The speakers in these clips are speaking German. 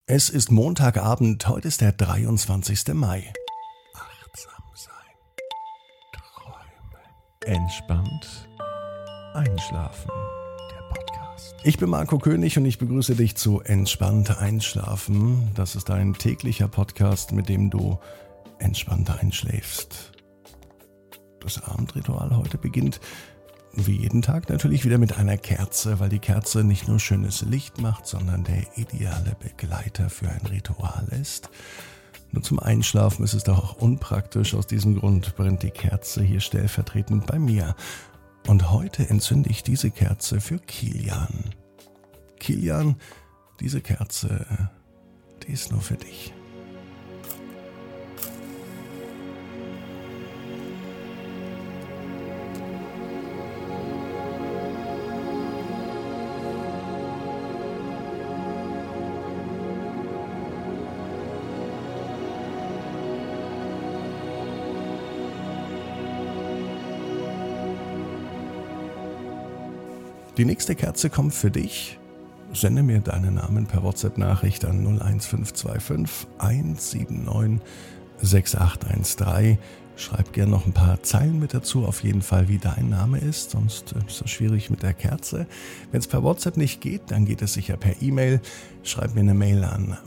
Es ist Montagabend, heute ist der 23. Mai. Achtsam sein, träumen, entspannt einschlafen. Der Podcast. Ich bin Marco König und ich begrüße dich zu Entspannt einschlafen. Das ist ein täglicher Podcast, mit dem du entspannt einschläfst. Das Abendritual heute beginnt wie jeden Tag natürlich wieder mit einer Kerze, weil die Kerze nicht nur schönes Licht macht, sondern der ideale Begleiter für ein Ritual ist. Nur zum Einschlafen ist es doch auch unpraktisch. Aus diesem Grund brennt die Kerze hier stellvertretend bei mir. Und heute entzünde ich diese Kerze für Kilian. Kilian, diese Kerze, die ist nur für dich. Die nächste Kerze kommt für dich. Sende mir deinen Namen per WhatsApp-Nachricht an 01525 179 6813. Schreib gerne noch ein paar Zeilen mit dazu, auf jeden Fall, wie dein Name ist, sonst ist es schwierig mit der Kerze. Wenn es per WhatsApp nicht geht, dann geht es sicher per E-Mail. Schreib mir eine Mail an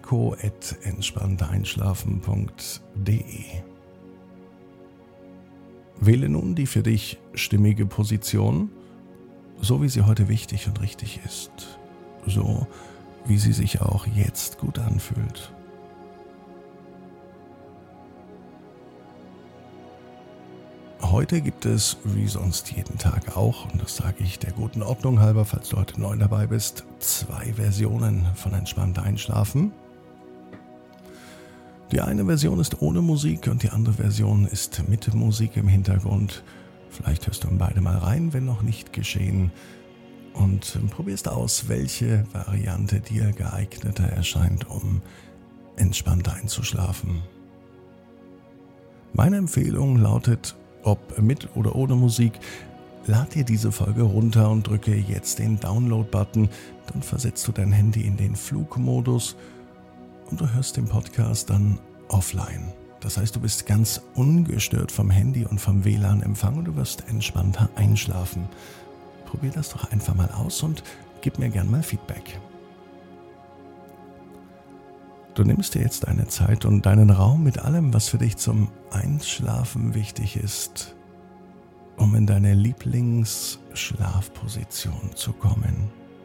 marco@entspannteinschlafen.de. Wähle nun die für dich stimmige Position, so wie sie heute wichtig und richtig ist. So wie sie sich auch jetzt gut anfühlt. Heute gibt es, wie sonst jeden Tag auch, und das sage ich der guten Ordnung halber, falls du heute neu dabei bist, 2 Versionen von Entspannt Einschlafen. Die eine Version ist ohne Musik und die andere Version ist mit Musik im Hintergrund. Vielleicht hörst du in beide mal rein, wenn noch nicht geschehen. Und probierst aus, welche Variante dir geeigneter erscheint, um entspannt einzuschlafen. Meine Empfehlung lautet, ob mit oder ohne Musik, lad dir diese Folge runter und drücke jetzt den Download-Button. Dann versetzt du dein Handy in den Flugmodus und du hörst den Podcast dann offline. Das heißt, du bist ganz ungestört vom Handy und vom WLAN-Empfang und du wirst entspannter einschlafen. Probier das doch einfach mal aus und gib mir gern mal Feedback. Du nimmst dir jetzt deine Zeit und deinen Raum mit allem, was für dich zum Einschlafen wichtig ist, um in deine Lieblingsschlafposition zu kommen.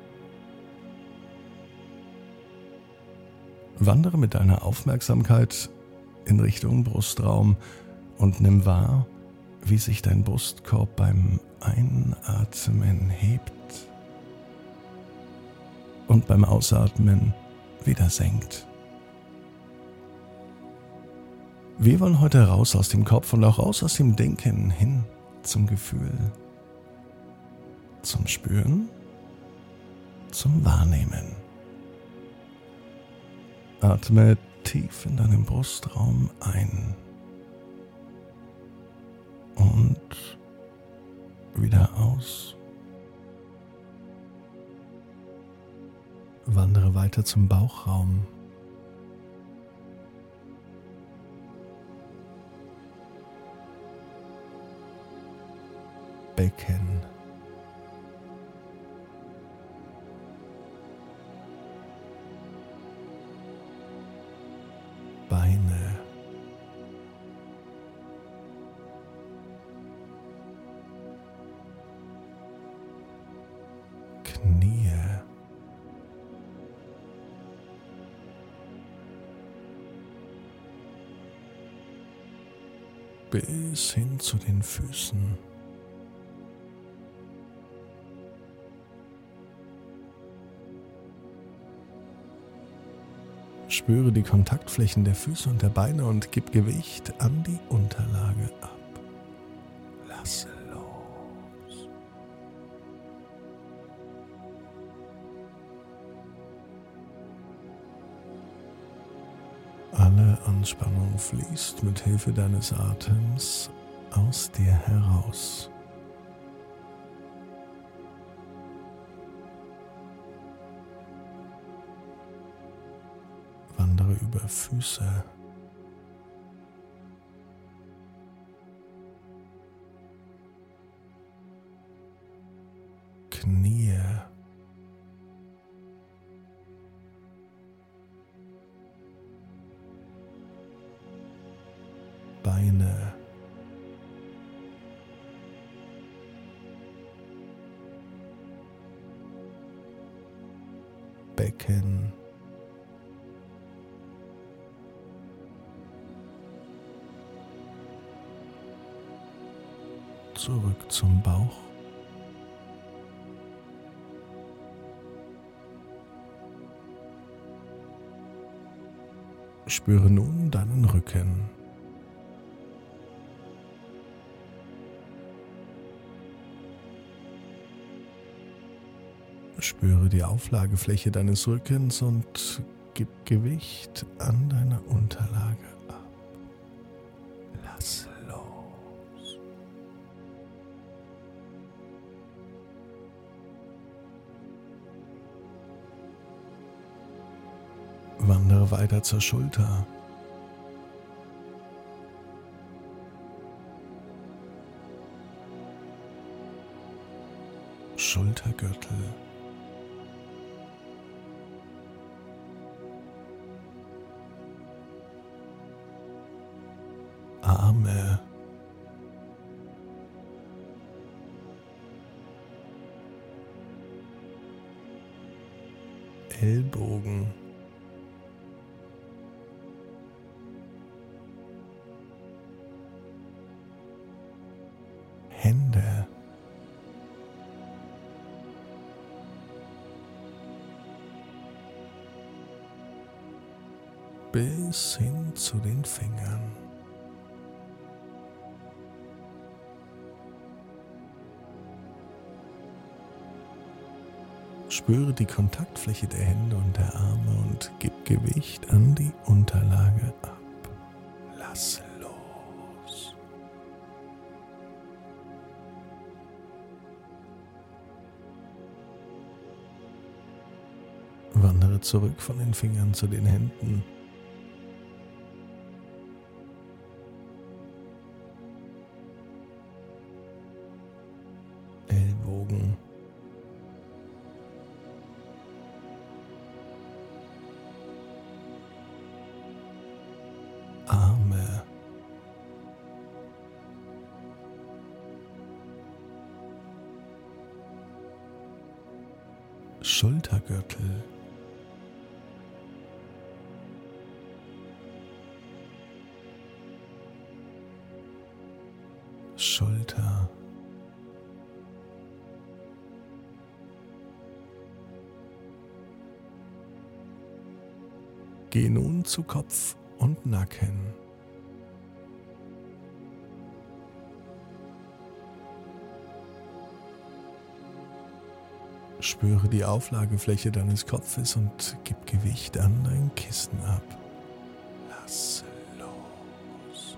Wandere mit deiner Aufmerksamkeit in Richtung Brustraum und nimm wahr, wie sich dein Brustkorb beim Einatmen hebt und beim Ausatmen wieder senkt. Wir wollen heute raus aus dem Kopf und auch raus aus dem Denken hin zum Gefühl, zum Spüren, zum Wahrnehmen. Atme tief in deinem Brustraum ein und wieder aus. Wandere weiter zum Bauchraum. Becken. Beine. Knie. Bis hin zu den Füßen. Spüre die Kontaktflächen der Füße und der Beine und gib Gewicht an die Unterlage ab. Lasse los. Alle Anspannung fließt mit Hilfe deines Atems aus dir heraus. Wandere über Füße, Knie, Beine, Becken, zurück zum Bauch, spüre nun deinen Rücken. Spüre die Auflagefläche deines Rückens und gib Gewicht an deiner Unterlage ab. Lass los. Wandere weiter zur Schulter. Schultergürtel. Arme, Ellbogen, Hände, bis hin zu den Fingern. Spüre die Kontaktfläche der Hände und der Arme und gib Gewicht an die Unterlage ab. Lass los. Wandere zurück von den Fingern zu den Händen. Ellbogen. Arme, Schultergürtel, Schulter, geh nun zu Kopf und Nacken. Spüre die Auflagefläche deines Kopfes und gib Gewicht an dein Kissen ab. Lass los.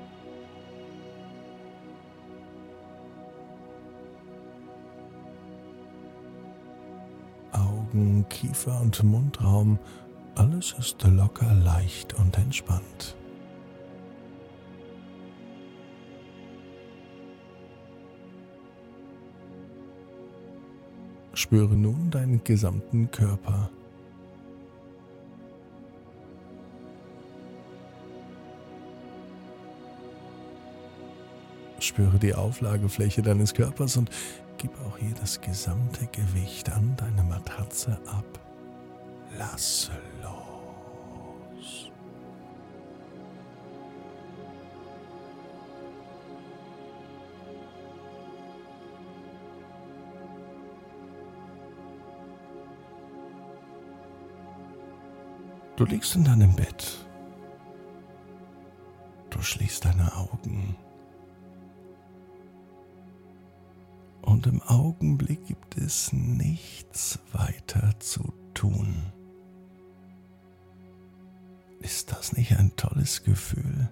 Augen, Kiefer und Mundraum, alles ist locker, leicht und entspannt. Spüre nun deinen gesamten Körper. Spüre die Auflagefläche deines Körpers und gib auch hier das gesamte Gewicht an deine Matratze ab. Lass los. Du liegst in deinem Bett. Du schließt deine Augen. Und im Augenblick gibt es nichts weiter zu tun. Ist das nicht ein tolles Gefühl?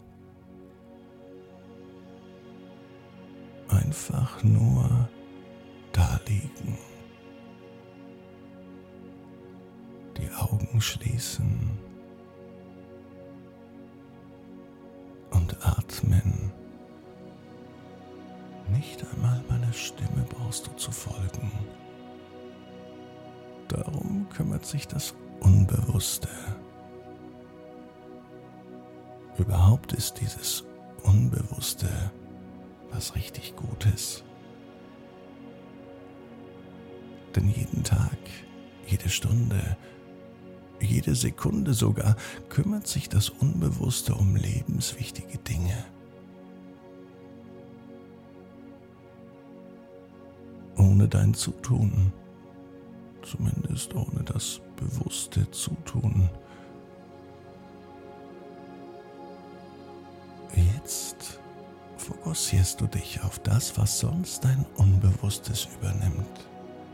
Einfach nur da liegen. Die Augen schließen und atmen. Nicht einmal meiner Stimme brauchst du zu folgen. Darum kümmert sich das Unbewusste. Überhaupt ist dieses Unbewusste was richtig Gutes. Denn jeden Tag, jede Stunde, jede Sekunde sogar kümmert sich das Unbewusste um lebenswichtige Dinge. Ohne dein Zutun, zumindest ohne das bewusste Zutun. Jetzt fokussierst du dich auf das, was sonst dein Unbewusstes übernimmt.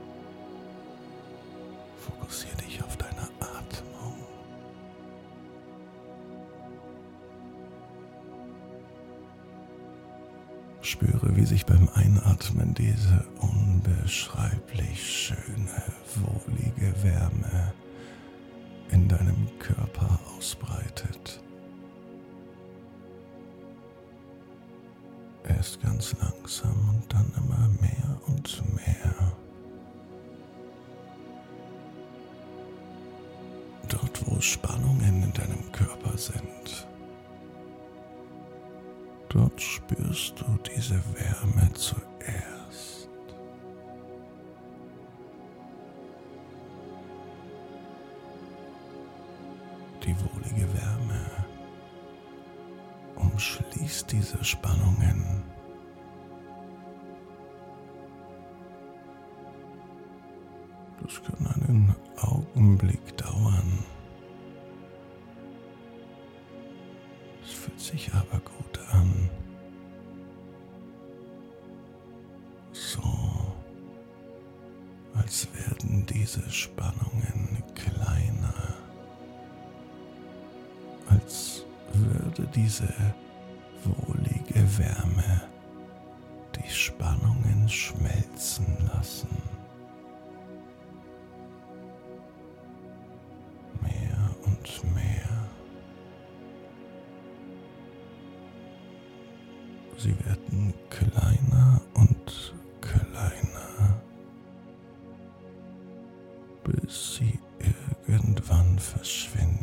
Fokussiere dich auf deine Atmung. Spüre, wie sich beim Einatmen diese unbeschreiblich schöne, wohlige Wärme in deinem Körper ausbreitet. Erst ganz langsam und dann immer mehr und mehr. Dort, wo Spannungen in deinem Körper sind, dort spürst du diese Wärme zuerst. Die wohlige Wärme umschließt diese Spannungen. Das kann einen Augenblick dauern. Es fühlt sich aber gut an. So, als werden diese Spannungen kleiner. Als würde diese wohlige Wärme die Spannungen schmelzen lassen. Mehr und mehr. Sie werden kleiner und kleiner, bis sie irgendwann verschwinden.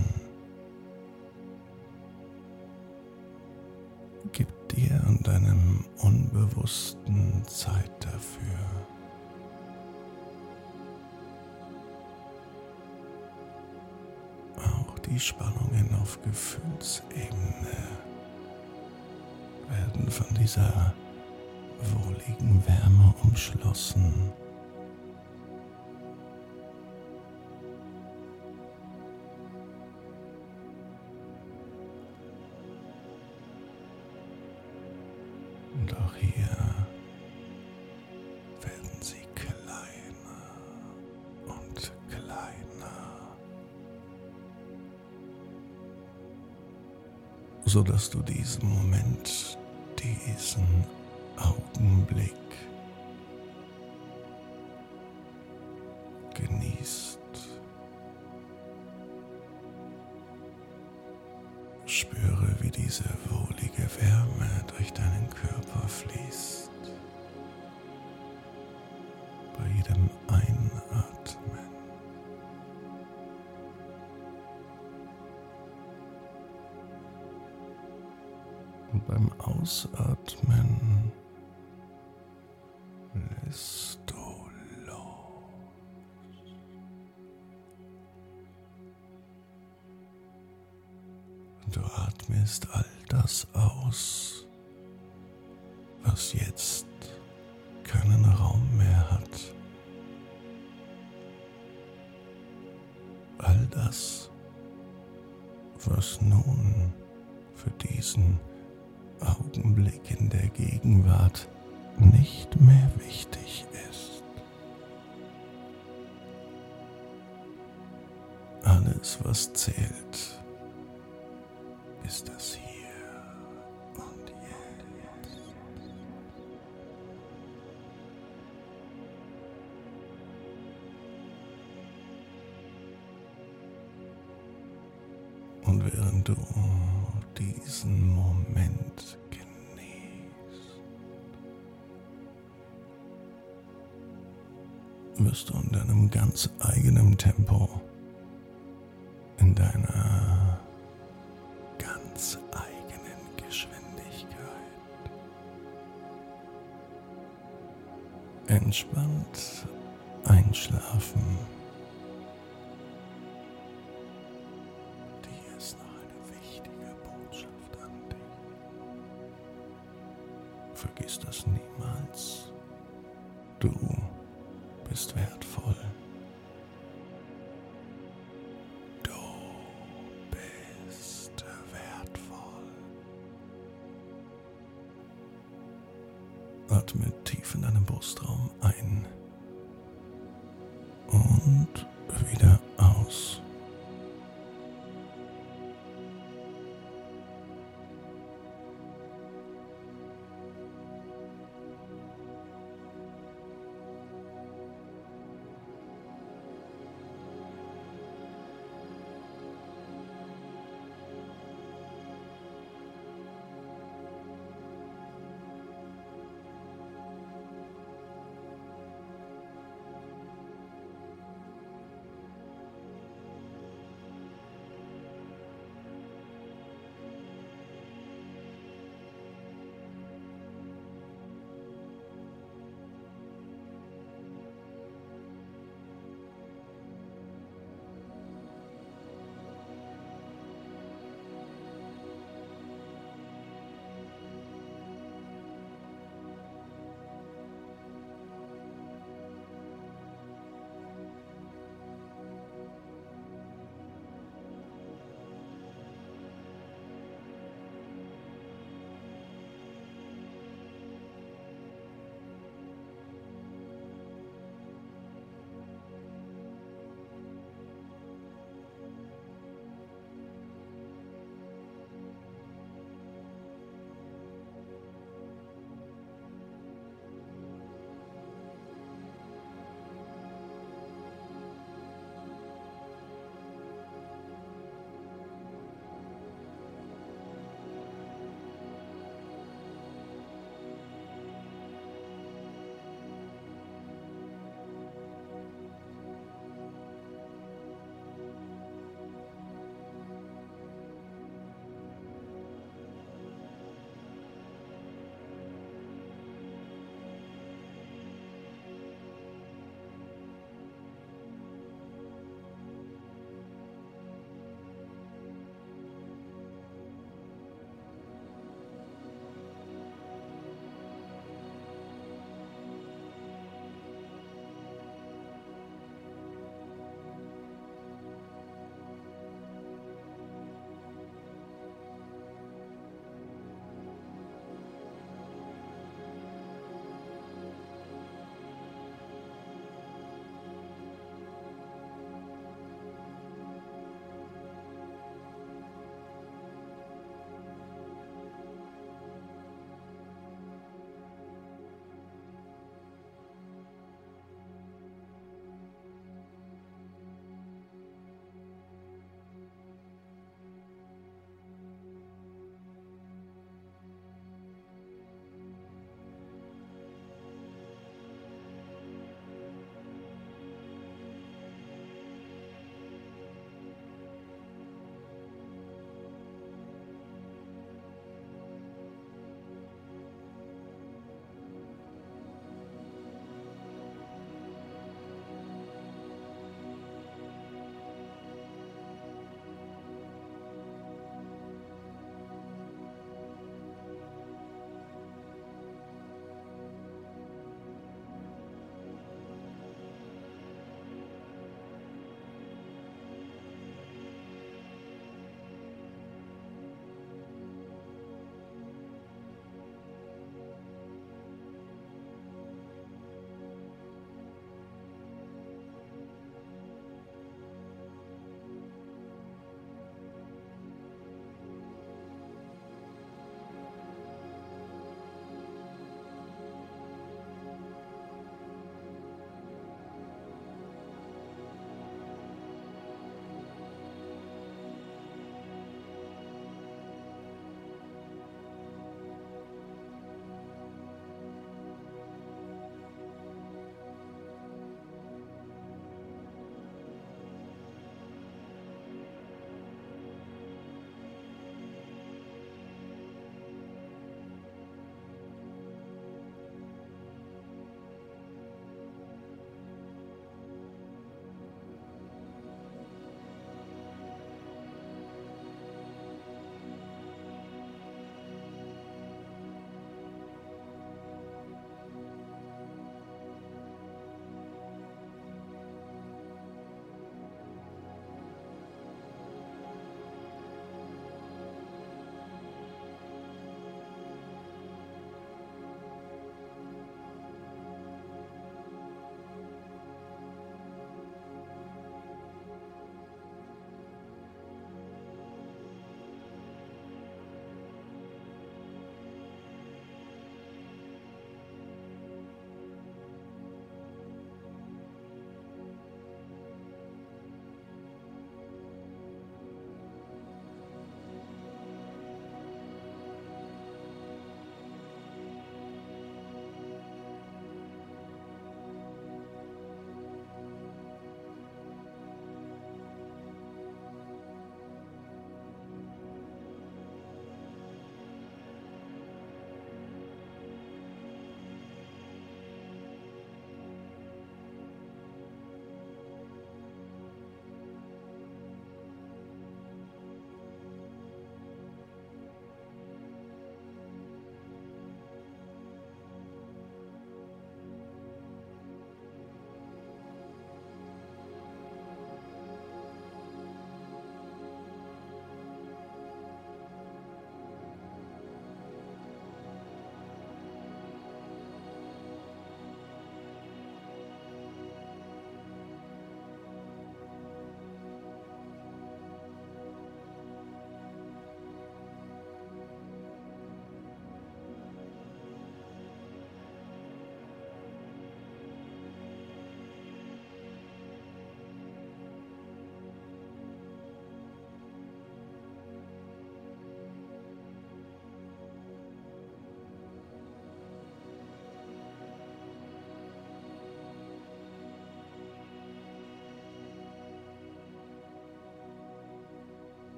Gib dir und deinem Unbewussten Zeit dafür. Auch die Spannungen auf Gefühlsebene werden von dieser wohligen Wärme umschlossen. Und auch hier werden sie kleiner und kleiner, sodass du diesen Moment, diesen Augenblick genießt. Spüre, wie diese wohlige Wärme durch deinen Körper fließt. Bei jedem Einatmen. Und beim Ausatmen lässt du los. Und du atmest all das aus, was jetzt keinen Raum mehr hat. All das, was nun für diesen Augenblick in der Gegenwart nicht mehr wichtig ist. Alles, was zählt, ist das Hier und Jetzt. Und während du diesen Moment genießt, wirst du in deinem ganz eigenen Tempo, in deiner ganz eigenen Geschwindigkeit entspannt einschlafen. Dir ist noch eine wichtige Botschaft an dich. Vergiss das niemals. Du bist wertvoll. Du bist wertvoll. Atme tief in deinen Brustraum ein und